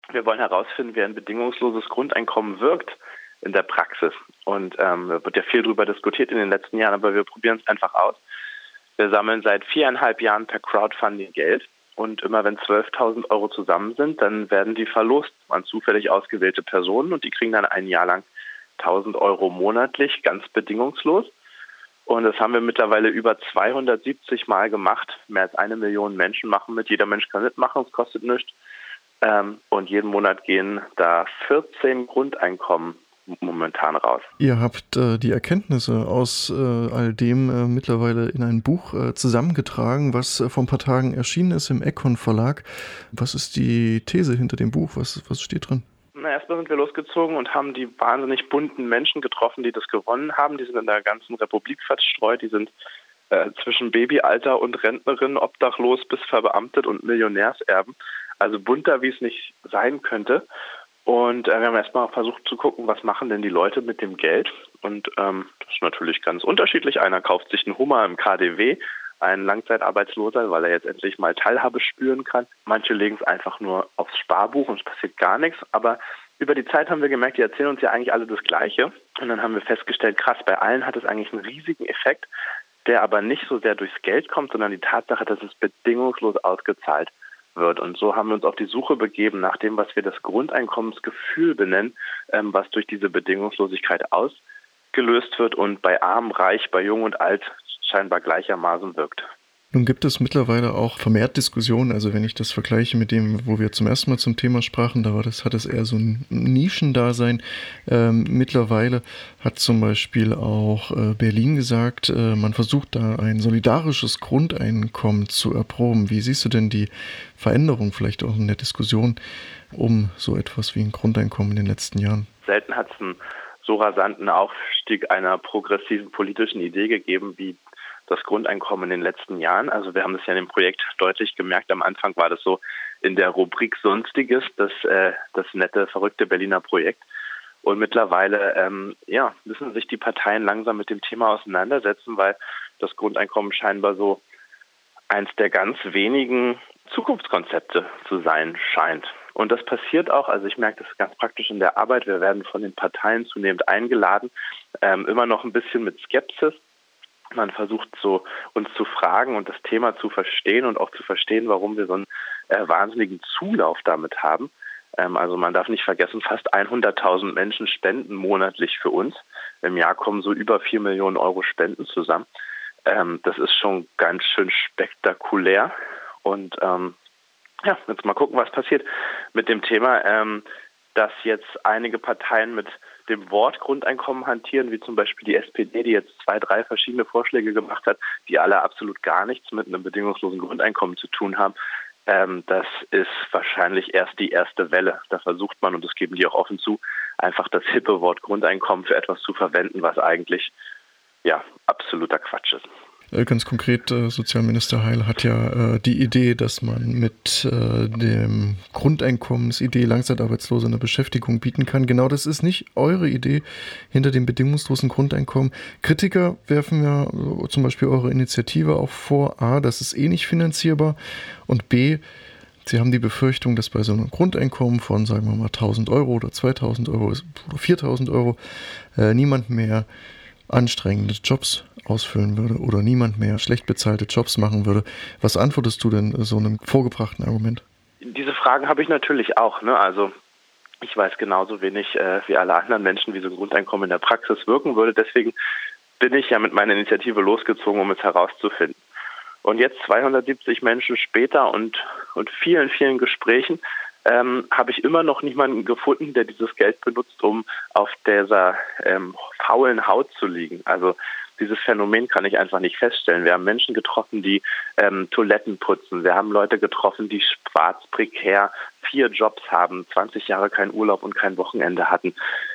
Wir wollen herausfinden, wie ein bedingungsloses Grundeinkommen wirkt in der Praxis. Und da wird ja viel drüber diskutiert in den letzten Jahren, aber wir probieren es einfach aus. Wir sammeln seit 4,5 Jahren per Crowdfunding Geld. Und immer wenn 12.000 Euro zusammen sind, dann werden die verlost an zufällig ausgewählte Personen und die kriegen dann ein Jahr lang 1.000 Euro monatlich, ganz bedingungslos. Und das haben wir mittlerweile über 270 Mal gemacht. Mehr als 1 Million Menschen machen mit. Jeder Mensch kann mitmachen, es kostet nichts. Und jeden Monat gehen da 14 Grundeinkommen momentan raus. Ihr habt die Erkenntnisse aus all dem mittlerweile in ein Buch zusammengetragen, was vor ein paar Tagen erschienen ist im Econ Verlag. Was ist die These hinter dem Buch? Was steht drin? Erstmal sind wir losgezogen und haben die wahnsinnig bunten Menschen getroffen, die das gewonnen haben. Die sind in der ganzen Republik verstreut. Die sind zwischen Babyalter und Rentnerin, obdachlos bis verbeamtet und Millionärserben. Also bunter, wie es nicht sein könnte. Und wir haben erstmal versucht zu gucken, was machen denn die Leute mit dem Geld. Und das ist natürlich ganz unterschiedlich. Einer kauft sich einen Hummer im KaDeWe, ein Langzeitarbeitsloser, weil er jetzt endlich mal Teilhabe spüren kann. Manche legen es einfach nur aufs Sparbuch und es passiert gar nichts. Aber über die Zeit haben wir gemerkt, die erzählen uns ja eigentlich alle das Gleiche. Und dann haben wir festgestellt, krass, bei allen hat es eigentlich einen riesigen Effekt, der aber nicht so sehr durchs Geld kommt, sondern die Tatsache, dass es bedingungslos ausgezahlt wird. Und so haben wir uns auf die Suche begeben nach dem, was wir das Grundeinkommensgefühl benennen, was durch diese Bedingungslosigkeit ausgelöst wird und bei Arm, Reich, bei Jung und Alt scheinbar gleichermaßen wirkt. Nun gibt es mittlerweile auch vermehrt Diskussionen, also wenn ich das vergleiche mit dem, wo wir zum ersten Mal zum Thema sprachen, hat es eher so ein Nischendasein. Mittlerweile hat zum Beispiel auch Berlin gesagt, man versucht da ein solidarisches Grundeinkommen zu erproben. Wie siehst du denn die Veränderung vielleicht auch in der Diskussion um so etwas wie ein Grundeinkommen in den letzten Jahren? Selten hat es einen so rasanten Aufstieg einer progressiven politischen Idee gegeben wie das Grundeinkommen in den letzten Jahren. Also wir haben das ja in dem Projekt deutlich gemerkt. Am Anfang war das so in der Rubrik Sonstiges, das nette, verrückte Berliner Projekt. Und mittlerweile müssen sich die Parteien langsam mit dem Thema auseinandersetzen, weil das Grundeinkommen scheinbar so eins der ganz wenigen Zukunftskonzepte zu sein scheint. Und das passiert auch, also ich merke das ganz praktisch in der Arbeit. Wir werden von den Parteien zunehmend eingeladen, immer noch ein bisschen mit Skepsis. Man versucht so uns zu fragen und das Thema zu verstehen und auch zu verstehen, warum wir so einen wahnsinnigen Zulauf damit haben. Also man darf nicht vergessen, fast 100.000 Menschen spenden monatlich für uns. Im Jahr kommen so über 4 Millionen Euro Spenden zusammen. Das ist schon ganz schön spektakulär. Und jetzt mal gucken, was passiert mit dem Thema, dass jetzt einige Parteien mit dem Wort Grundeinkommen hantieren, wie zum Beispiel die SPD, die jetzt 2, 3 verschiedene Vorschläge gemacht hat, die alle absolut gar nichts mit einem bedingungslosen Grundeinkommen zu tun haben. Das ist wahrscheinlich erst die erste Welle. Da versucht man, und das geben die auch offen zu, einfach das hippe Wort Grundeinkommen für etwas zu verwenden, was eigentlich absoluter Quatsch ist. Ganz konkret, Sozialminister Heil hat ja die Idee, dass man mit dem Grundeinkommensidee Langzeitarbeitslose eine Beschäftigung bieten kann. Genau das ist nicht eure Idee hinter dem bedingungslosen Grundeinkommen. Kritiker werfen ja zum Beispiel eure Initiative auch vor, A, das ist nicht finanzierbar und B, sie haben die Befürchtung, dass bei so einem Grundeinkommen von, sagen wir mal, 1.000 Euro oder 2.000 Euro oder 4.000 Euro niemand mehr anstrengende Jobs ausfüllen würde oder niemand mehr schlecht bezahlte Jobs machen würde. Was antwortest du denn so einem vorgebrachten Argument? Diese Fragen habe ich natürlich auch. Also ich weiß genauso wenig wie alle anderen Menschen, wie so ein Grundeinkommen in der Praxis wirken würde. Deswegen bin ich ja mit meiner Initiative losgezogen, um es herauszufinden. Und jetzt 270 Menschen später und vielen, vielen Gesprächen habe ich immer noch niemanden gefunden, der dieses Geld benutzt, um auf dieser faulen Haut zu liegen. Also dieses Phänomen kann ich einfach nicht feststellen. Wir haben Menschen getroffen, die Toiletten putzen. Wir haben Leute getroffen, die schwarz prekär 4 Jobs haben, 20 Jahre keinen Urlaub und kein Wochenende hatten.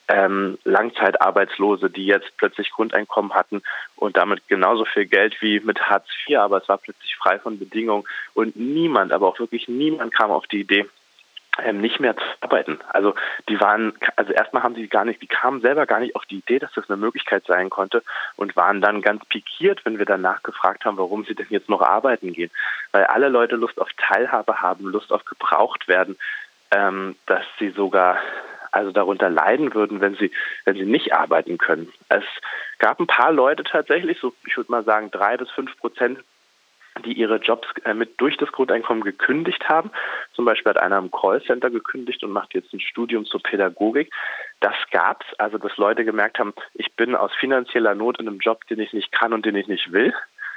Langzeitarbeitslose, die jetzt plötzlich Grundeinkommen hatten und damit genauso viel Geld wie mit Hartz IV, aber es war plötzlich frei von Bedingungen. Und niemand, aber auch wirklich niemand kam auf die Idee, nicht mehr zu arbeiten. Also erstmal die kamen selber gar nicht auf die Idee, dass das eine Möglichkeit sein konnte und waren dann ganz pikiert, wenn wir danach gefragt haben, warum sie denn jetzt noch arbeiten gehen. Weil alle Leute Lust auf Teilhabe haben, Lust auf gebraucht werden. dass sie sogar darunter leiden würden, wenn sie nicht arbeiten können. Es gab ein paar Leute tatsächlich, so ich würde mal sagen 3-5%, die ihre Jobs durch das Grundeinkommen gekündigt haben. Zum Beispiel hat einer im Callcenter gekündigt und macht jetzt ein Studium zur Pädagogik. Das gab's, dass Leute gemerkt haben, ich bin aus finanzieller Not in einem Job, den ich nicht kann und den ich nicht will.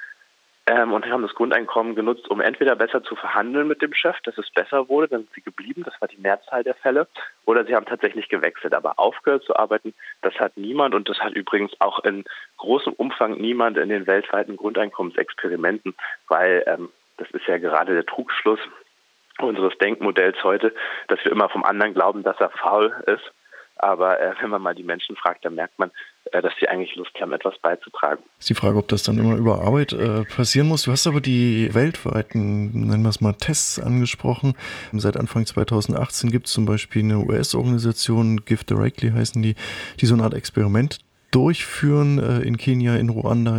Und haben das Grundeinkommen genutzt, um entweder besser zu verhandeln mit dem Chef, dass es besser wurde, dann sind sie geblieben, das war die Mehrzahl der Fälle, oder sie haben tatsächlich gewechselt. Aber aufgehört zu arbeiten, das hat niemand, und das hat übrigens auch in großem Umfang niemand in den weltweiten Grundeinkommensexperimenten, weil das ist ja gerade der Trugschluss unseres Denkmodells heute, dass wir immer vom anderen glauben, dass er faul ist. Aber wenn man mal die Menschen fragt, dann merkt man, dass sie eigentlich Lust haben, etwas beizutragen. Ist die Frage, ob das dann immer über Arbeit passieren muss. Du hast aber die weltweiten, nennen wir es mal, Tests angesprochen. Seit Anfang 2018 gibt es zum Beispiel eine US-Organisation, Give Directly heißen die so eine Art Experiment durchführen in Kenia, in Ruanda,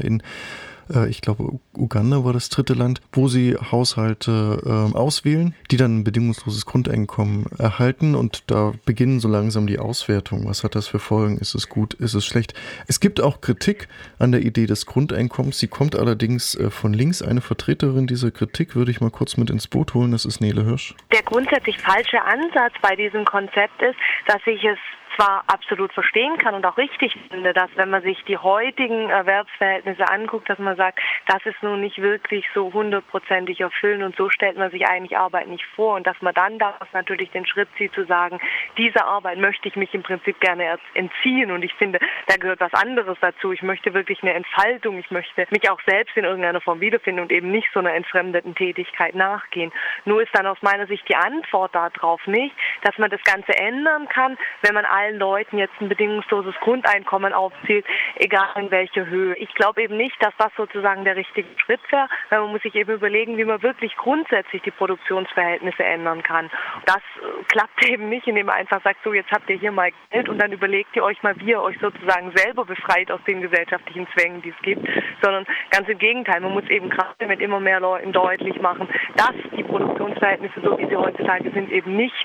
ich glaube, Uganda war das dritte Land, wo sie Haushalte auswählen, die dann ein bedingungsloses Grundeinkommen erhalten, und da beginnen so langsam die Auswertungen. Was hat das für Folgen? Ist es gut? Ist es schlecht? Es gibt auch Kritik an der Idee des Grundeinkommens. Sie kommt allerdings von links. Eine Vertreterin dieser Kritik würde ich mal kurz mit ins Boot holen. Das ist Nele Hirsch. Der grundsätzlich falsche Ansatz bei diesem Konzept ist, dass ich es zwar absolut verstehen kann und auch richtig finde, dass, wenn man sich die heutigen Erwerbsverhältnisse anguckt, dass man sagt, das ist nun nicht wirklich so 100%ig erfüllen, und so stellt man sich eigentlich Arbeit nicht vor, und dass man dann daraus natürlich den Schritt zieht, zu sagen, dieser Arbeit möchte ich mich im Prinzip gerne entziehen, und ich finde, da gehört was anderes dazu. Ich möchte wirklich eine Entfaltung, ich möchte mich auch selbst in irgendeiner Form wiederfinden und eben nicht so einer entfremdeten Tätigkeit nachgehen. Nur ist dann aus meiner Sicht die Antwort darauf nicht, dass man das Ganze ändern kann, wenn man allen Leuten jetzt ein bedingungsloses Grundeinkommen aufzählt, egal in welcher Höhe. Ich glaube eben nicht, dass das sozusagen der richtige Schritt wäre, weil man muss sich eben überlegen, wie man wirklich grundsätzlich die Produktionsverhältnisse ändern kann. Das klappt eben nicht, indem man einfach sagt, so, jetzt habt ihr hier mal Geld und dann überlegt ihr euch mal, wie ihr euch sozusagen selber befreit aus den gesellschaftlichen Zwängen, die es gibt, sondern ganz im Gegenteil, man muss eben gerade mit immer mehr Leuten deutlich machen, dass die Produktionsverhältnisse, so wie sie heutzutage sind, eben nicht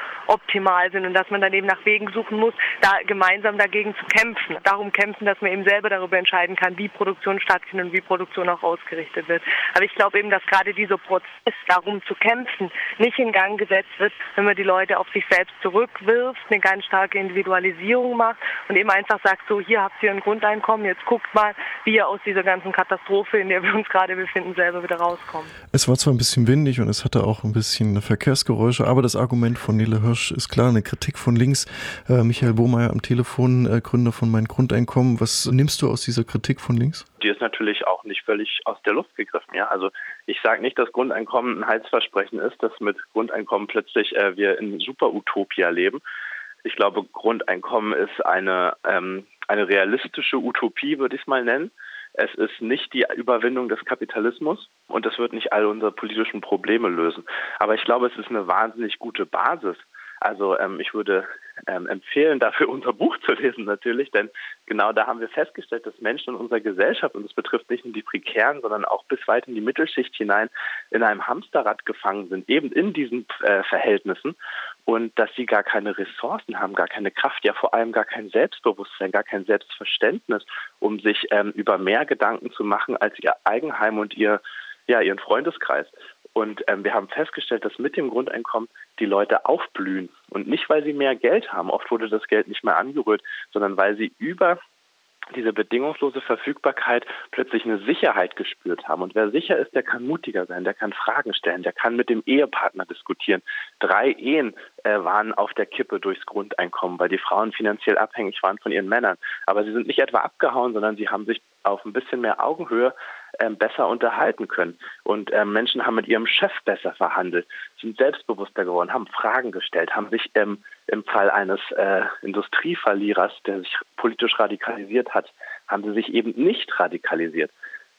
optimal sind, und dass man dann eben nach Wegen suchen muss, da gemeinsam dagegen zu kämpfen. Darum kämpfen, dass man eben selber darüber entscheiden kann, wie Produktion stattfindet und wie Produktion auch ausgerichtet wird. Aber ich glaube eben, dass gerade dieser Prozess, darum zu kämpfen, nicht in Gang gesetzt wird, wenn man die Leute auf sich selbst zurückwirft, eine ganz starke Individualisierung macht und eben einfach sagt, so, hier habt ihr ein Grundeinkommen, jetzt guckt mal, wie ihr aus dieser ganzen Katastrophe, in der wir uns gerade befinden, selber wieder rauskommt. Es war zwar ein bisschen windig und es hatte auch ein bisschen Verkehrsgeräusche, aber das Argument von Nele Hirsch ist klar, eine Kritik von links. Michael Bohmeier am Telefon, Gründer von Mein Grundeinkommen. Was nimmst du aus dieser Kritik von links? Die ist natürlich auch nicht völlig aus der Luft gegriffen. Ja? Also ich sage nicht, dass Grundeinkommen ein Heilsversprechen ist, dass mit Grundeinkommen plötzlich wir in Super-Utopia leben. Ich glaube, Grundeinkommen ist eine realistische Utopie, würde ich es mal nennen. Es ist nicht die Überwindung des Kapitalismus, und das wird nicht all unsere politischen Probleme lösen. Aber ich glaube, es ist eine wahnsinnig gute Basis. Also ich würde empfehlen, dafür unser Buch zu lesen natürlich, denn genau da haben wir festgestellt, dass Menschen in unserer Gesellschaft, und das betrifft nicht nur die Prekären, sondern auch bis weit in die Mittelschicht hinein, in einem Hamsterrad gefangen sind, eben in diesen Verhältnissen, und dass sie gar keine Ressourcen haben, gar keine Kraft, ja vor allem gar kein Selbstbewusstsein, gar kein Selbstverständnis, um sich über mehr Gedanken zu machen als ihr Eigenheim und ihren Freundeskreis. Und wir haben festgestellt, dass mit dem Grundeinkommen die Leute aufblühen. Und nicht, weil sie mehr Geld haben. Oft wurde das Geld nicht mehr angerührt, sondern weil sie über diese bedingungslose Verfügbarkeit plötzlich eine Sicherheit gespürt haben. Und wer sicher ist, der kann mutiger sein, der kann Fragen stellen, der kann mit dem Ehepartner diskutieren. 3 Ehen waren auf der Kippe durchs Grundeinkommen, weil die Frauen finanziell abhängig waren von ihren Männern. Aber sie sind nicht etwa abgehauen, sondern sie haben sich auf ein bisschen mehr Augenhöhe besser unterhalten können. Und Menschen haben mit ihrem Chef besser verhandelt, sind selbstbewusster geworden, haben Fragen gestellt, haben sich im Fall eines Industrieverlierers, der sich politisch radikalisiert hat, haben sie sich eben nicht radikalisiert.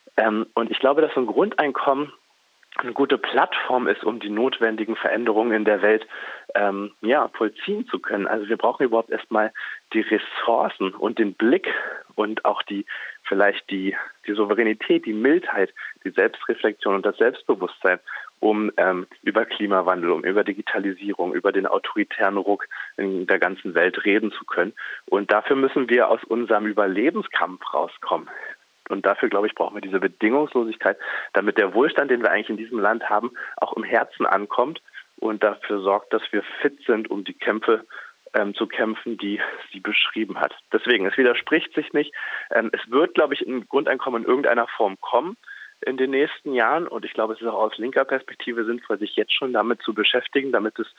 Und ich glaube, dass so ein Grundeinkommen eine gute Plattform ist, um die notwendigen Veränderungen in der Welt vollziehen zu können. Also wir brauchen überhaupt erstmal die Ressourcen und den Blick und auch die Souveränität, die Mildheit, die Selbstreflexion und das Selbstbewusstsein, um über Klimawandel, um über Digitalisierung, über den autoritären Ruck in der ganzen Welt reden zu können. Und dafür müssen wir aus unserem Überlebenskampf rauskommen. Und dafür, glaube ich, brauchen wir diese Bedingungslosigkeit, damit der Wohlstand, den wir eigentlich in diesem Land haben, auch im Herzen ankommt und dafür sorgt, dass wir fit sind, um die Kämpfe zu kämpfen, die sie beschrieben hat. Deswegen, es widerspricht sich nicht. Es wird, glaube ich, ein Grundeinkommen in irgendeiner Form kommen in den nächsten Jahren. Und ich glaube, es ist auch aus linker Perspektive sinnvoll, sich jetzt schon damit zu beschäftigen, damit es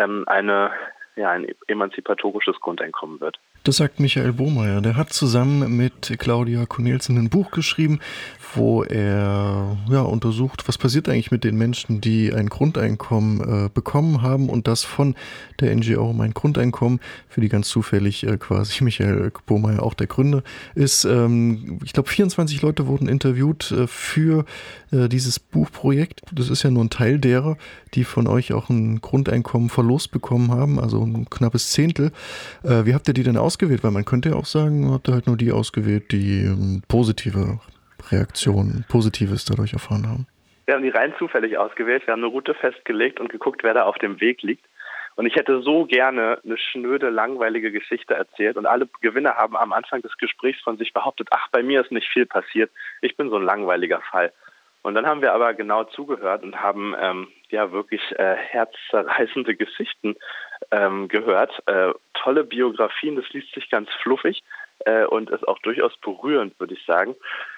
ein emanzipatorisches Grundeinkommen wird. Das sagt Michael Bohmeier. Der hat zusammen mit Claudia Cornelsen ein Buch geschrieben, wo er untersucht, was passiert eigentlich mit den Menschen, die ein Grundeinkommen bekommen haben und das von der NGO Mein Grundeinkommen, für die ganz zufällig quasi Michael Bohmeier auch der Gründer ist. Ich glaube, 24 Leute wurden interviewt für dieses Buchprojekt. Das ist ja nur ein Teil derer, die von euch auch ein Grundeinkommen verlost bekommen haben, also ein knappes Zehntel. Wie habt ihr die denn ausgewählt? Weil man könnte ja auch sagen, habt ihr halt nur die ausgewählt, die positive Reaktionen, Positives dadurch erfahren haben. Wir haben die rein zufällig ausgewählt. Wir haben eine Route festgelegt und geguckt, wer da auf dem Weg liegt. Und ich hätte so gerne eine schnöde, langweilige Geschichte erzählt. Und alle Gewinner haben am Anfang des Gesprächs von sich behauptet, ach, bei mir ist nicht viel passiert. Ich bin so ein langweiliger Fall. Und dann haben wir aber genau zugehört und haben wirklich herzzerreißende Geschichten gehört. Tolle Biografien, das liest sich ganz fluffig und ist auch durchaus berührend, würde ich sagen.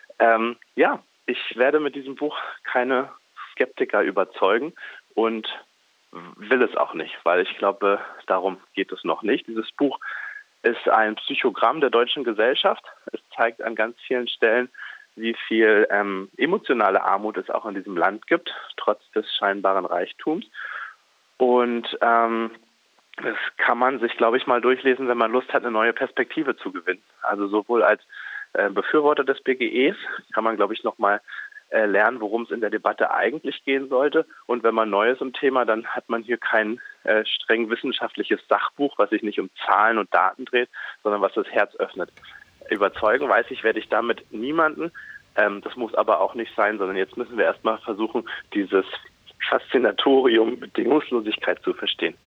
Ich werde mit diesem Buch keine Skeptiker überzeugen und will es auch nicht, weil ich glaube, darum geht es noch nicht. Dieses Buch ist ein Psychogramm der deutschen Gesellschaft. Es zeigt an ganz vielen Stellen, wie viel emotionale Armut es auch in diesem Land gibt, trotz des scheinbaren Reichtums. Und das kann man sich, glaube ich, mal durchlesen, wenn man Lust hat, eine neue Perspektive zu gewinnen. Also sowohl als Befürworter des BGEs kann man, glaube ich, nochmal lernen, worum es in der Debatte eigentlich gehen sollte. Und wenn man neu ist im Thema, dann hat man hier kein streng wissenschaftliches Sachbuch, was sich nicht um Zahlen und Daten dreht, sondern was das Herz öffnet. Überzeugen, weiß ich, werde ich damit niemanden. Das muss aber auch nicht sein, sondern jetzt müssen wir erstmal versuchen, dieses Faszinatorium Bedingungslosigkeit zu verstehen.